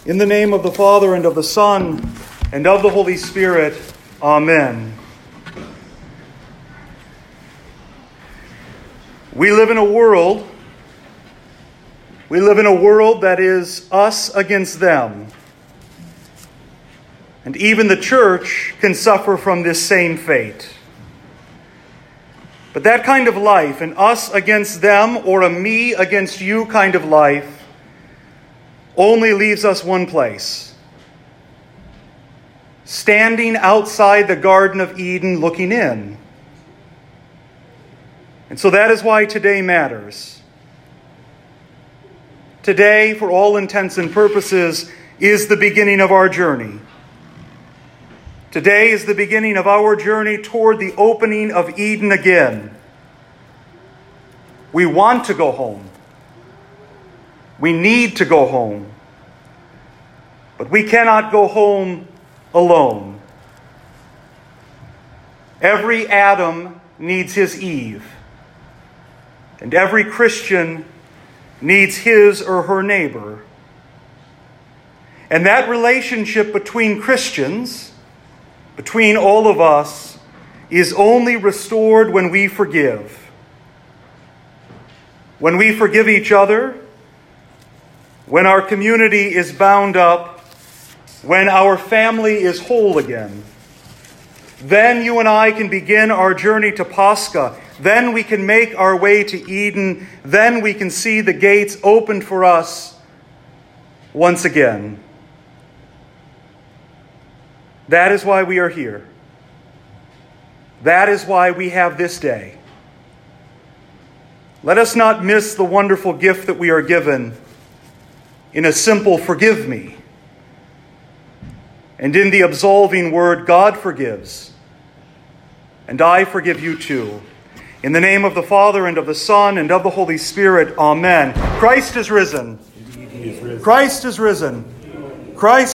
In the name of the Father, and of the Son, and of the Holy Spirit. Amen. We live in a world that is us against them. And even the church can suffer from this same fate. But that kind of life, an us against them or a me against you kind of life, only leaves us one place: standing outside the Garden of Eden looking in. And so that is why today matters. Today, for all intents and purposes, is the beginning of our journey. Today is the beginning of our journey toward the opening of Eden again. We want to go home. We need to go home. But we cannot go home alone. Every Adam needs his Eve. And every Christian needs his or her neighbor. And that relationship between Christians, between all of us, is only restored when we forgive. When we forgive each other, when our community is bound up, when our family is whole again, then you and I can begin our journey to Pascha. Then we can make our way to Eden. Then we can see the gates opened for us once again. That is why we are here. That is why we have this day. Let us not miss the wonderful gift that we are given in a simple "forgive me," and in the absolving word, "God forgives, and I forgive you too." In the name of the Father, and of the Son, and of the Holy Spirit. Amen. Christ is risen. Indeed, he is risen. Christ is risen. Christ